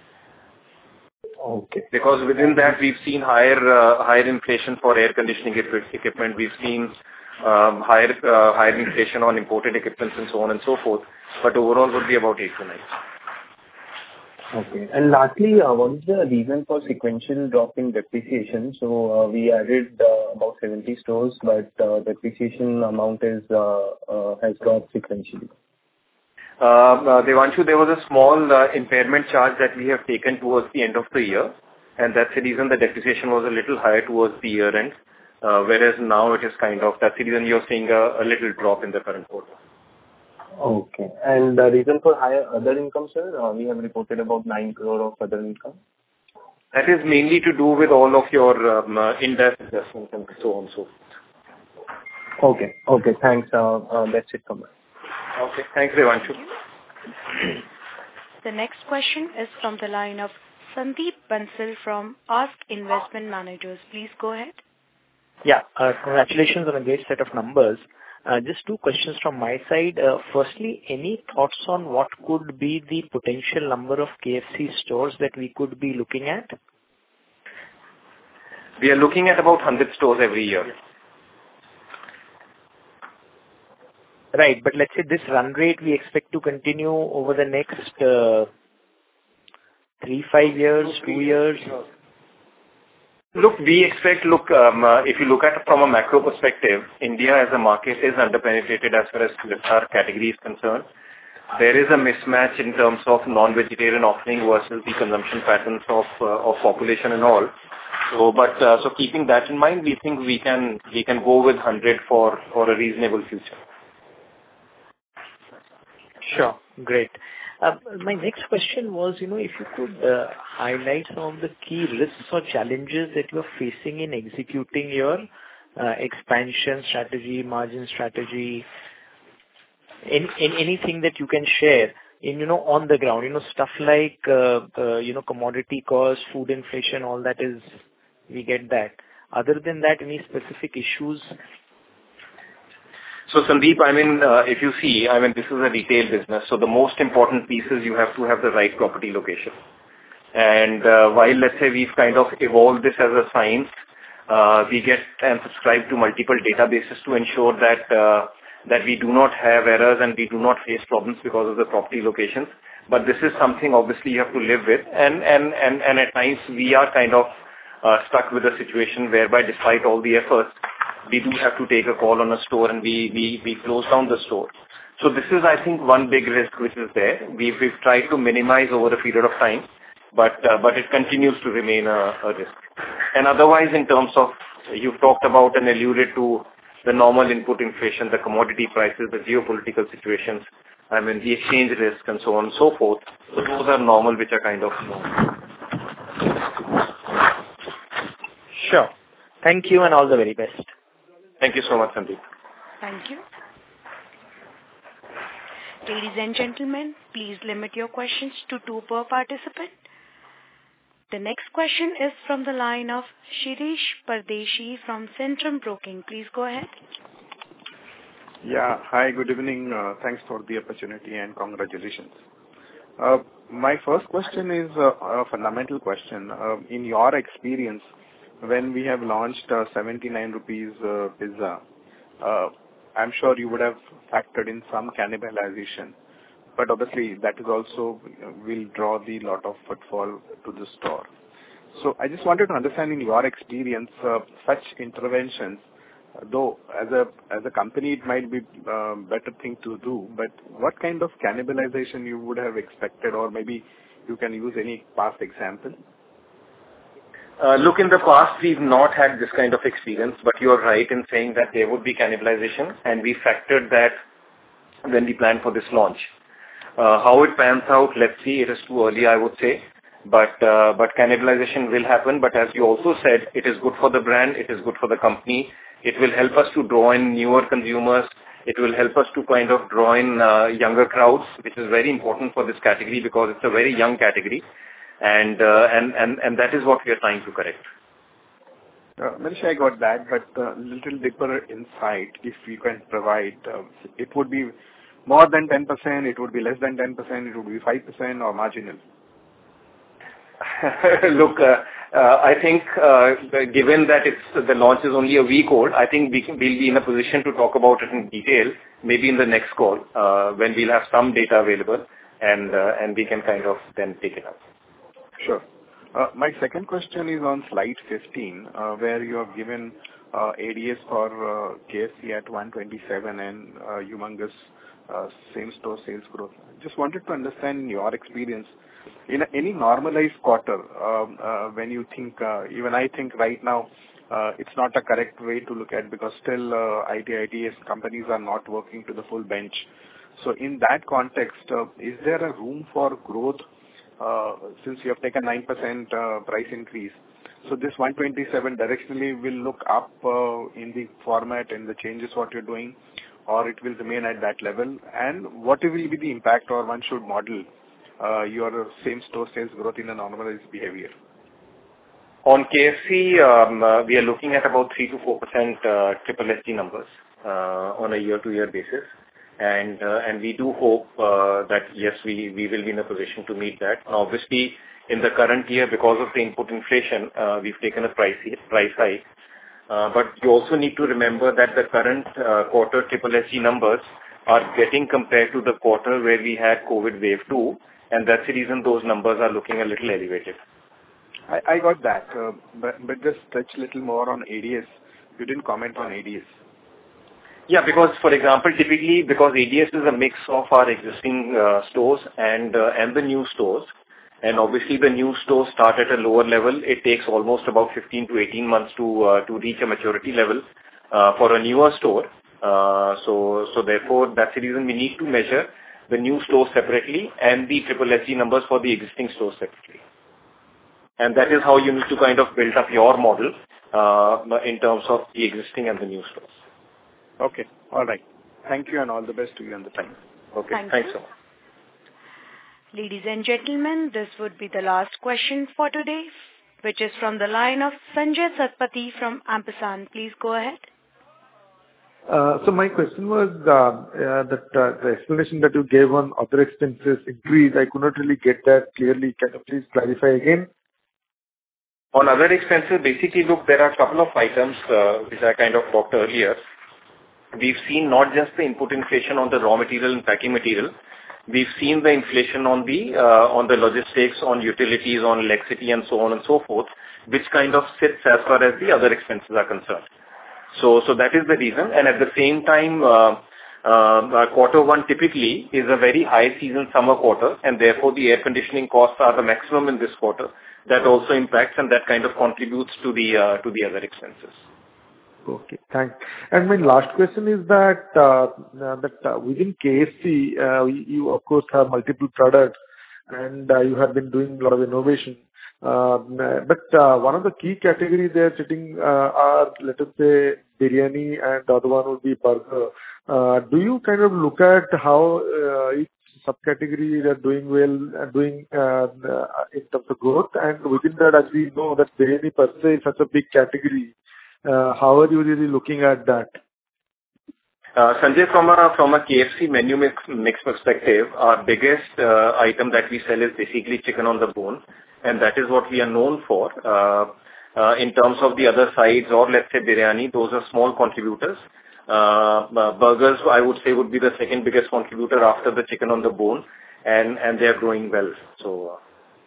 Okay. Because within that, we've seen higher inflation for air conditioning equipment. We've seen higher inflation on imported equipment and so on and so forth. But overall, would be about 8 to 9. Okay. And lastly, what is the reason for sequential drop in depreciation? So we added about 70 stores, but depreciation amount has dropped sequentially. Devanshu, there was a small impairment charge that we have taken towards the end of the year, and that's the reason the depreciation was a little higher towards the year end, whereas now it is kind of, that's the reason you're seeing a little drop in the current quarter. Okay. And the reason for higher other income, sir? We have reported about 9 crore of other income. That is mainly to do with all of your in-depth investments and so on and so forth. Okay. Okay, thanks. That's it from me. Okay. Thanks, Devanshu. The next question is from the line of Sandeep Bansal from Ask Investment Managers. Please go ahead. Yeah, congratulations on a great set of numbers. Just two questions from my side. Firstly, any thoughts on what could be the potential number of KFC stores that we could be looking at? We are looking at about 100 stores every year. Right, but let's say this run rate we expect to continue over the next 3-5 years, 2 years? Look, we expect, if you look at it from a macro perspective, India as a market is underpenetrated as far as our category is concerned. There is a mismatch in terms of non-vegetarian offering versus the consumption patterns of population and all. So keeping that in mind, we think we can go with 100 for a reasonable future. Sure, great. My next question was, if you could highlight some of the key risks or challenges that you are facing in executing your expansion strategy, margin strategy, anything that you can share on the ground, stuff like, commodity costs, food inflation, all that is, we get that. Other than that, any specific issues? So Sandeep, if you see, this is a retail business. So the most important piece is you have to have the right property location. And while let's say we've kind of evolved this as a science, we get and subscribe to multiple databases to ensure that we do not have errors and we do not face problems because of the property locations. But this is something obviously you have to live with. And at times we are kind of stuck with a situation whereby despite all the efforts, we do have to take a call on a store and we close down the store. So this is, I think, one big risk which is there. We've tried to minimize over a period of time, but it continues to remain a risk. And otherwise, in terms of, you've talked about and alluded to the normal input inflation, the commodity prices, the geopolitical situations, the exchange risk and so on and so forth. So those are normal, which are kind of normal. Sure. Thank you and all the very best. Thank you so much, Sandeep. Thank you. Ladies and gentlemen, please limit your questions to 2 per participant. The next question is from the line of Shirish Pardeshi from Centrum Broking. Please go ahead. Yeah. Hi, good evening. Thanks for the opportunity and congratulations. My first question is a fundamental question. In your experience, when we have launched 79 rupees pizza, I'm sure you would have factored in some cannibalization, but obviously that is also will draw the lot of footfall to the store. So I just wanted to understand, in your experience, such interventions, though as a company it might be better thing to do, but what kind of cannibalization you would have expected, or maybe you can use any past example? Look, in the past, we've not had this kind of experience, but you're right in saying that there would be cannibalization, and we factored that when we planned for this launch. How it pans out, let's see. It is too early, I would say, but cannibalization will happen. But as you also said, it is good for the brand, it is good for the company. It will help us to draw in newer consumers. It will help us to kind of draw in younger crowds, which is very important for this category because it's a very young category. And that is what we are trying to correct. Manish, I got that, but a little deeper insight, if you can provide, it would be more than 10%, it would be less than 10%, it would be 5% or marginal? Look, I think given that the launch is only a week old, I think we'll be in a position to talk about it in detail, maybe in the next call, when we'll have some data available and we can kind of then take it up. Sure. My second question is on slide 15, where you have given ADS for KFC at 127 and humongous same-store sales growth. Just wanted to understand, in your experience, in any normalized quarter, when you think, even I think right now, it's not a correct way to look at, because still ITS companies are not working to the full bench. So in that context, is there a room for growth since you have taken 9% price increase? So this 127 directionally will look up in the format and the changes what you're doing, or it will remain at that level? And what will be the impact, or one should model your same-store sales growth in a normalized behavior? On KFC, we are looking at about 3 to 4% SSSG numbers on a year-to-year basis. And we do hope that, yes, we will be in a position to meet that. Now, obviously, in the current year, because of the input inflation, we've taken a price hike. But you also need to remember that the current quarter SSSG numbers are getting compared to the quarter where we had COVID wave 2, and that's the reason those numbers are looking a little elevated. I got that, but just touch a little more on ADS. You didn't comment on ADS. Yeah, because, for example, typically, because ADS is a mix of our existing stores and the new stores, and obviously the new stores start at a lower level. It takes almost about 15 to 18 months to reach a maturity level for a newer store. So therefore, that's the reason we need to measure the new stores separately and the SSSG numbers for the existing stores separately. And that is how you need to kind of build up your model in terms of the existing and the new stores. Okay. All right. Thank you and all the best to you and the time. Okay. Thanks so much. Ladies and gentlemen, this would be the last question for today, which is from the line of Sanjay Satpathy from Ampersand. Please go ahead. So my question was that the explanation that you gave on other expenses increase, I could not really get that clearly. Can you please clarify again? On other expenses, basically, look, there are a couple of items which I kind of talked earlier. We've seen not just the input inflation on the raw material and packing material. We've seen the inflation on the logistics, on utilities, on electricity, and so on and so forth, which kind of sits as far as the other expenses are concerned. So that is the reason. And at the same time, quarter one typically is a very high season summer quarter, and therefore the air conditioning costs are the maximum in this quarter. That also impacts, and that kind of contributes to the other expenses. Okay, thanks. And my last question is that within KFC, you of course have multiple products, and you have been doing a lot of innovation. But one of the key categories there sitting are, let us say, biryani, and the other one would be burger. Do you kind of look at how each subcategory are doing well, in terms of growth? And within that, as we know that biryani per se is such a big category, how are you really looking at that? Sanjay, from a KFC menu mix perspective, our biggest item that we sell is basically chicken on the bone, and that is what we are known for. In terms of the other sides, or let's say biryani, those are small contributors. Burgers, I would say, would be the second biggest contributor after the chicken on the bone, and they are growing well. So.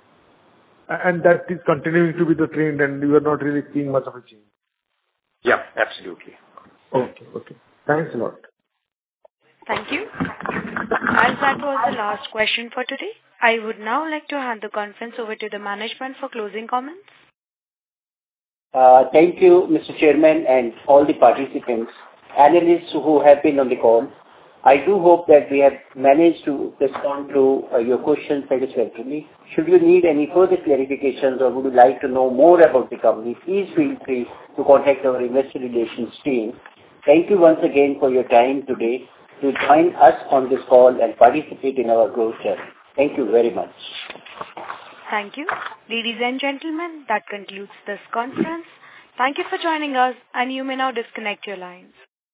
And that is continuing to be the trend, and you are not really seeing much of a change. Yeah, absolutely. Okay. Thanks a lot. Thank you. As that was the last question for today, I would now like to hand the conference over to the management for closing comments. Thank you, Mr. Chairman, and all the participants, analysts who have been on the call. I do hope that we have managed to respond to your questions satisfactorily. Should you need any further clarifications or would you like to know more about the company, please feel free to contact our investor relations team. Thank you once again for your time today to join us on this call and participate in our growth journey. Thank you very much. Thank you. Ladies and gentlemen, that concludes this conference. Thank you for joining us, and you may now disconnect your lines.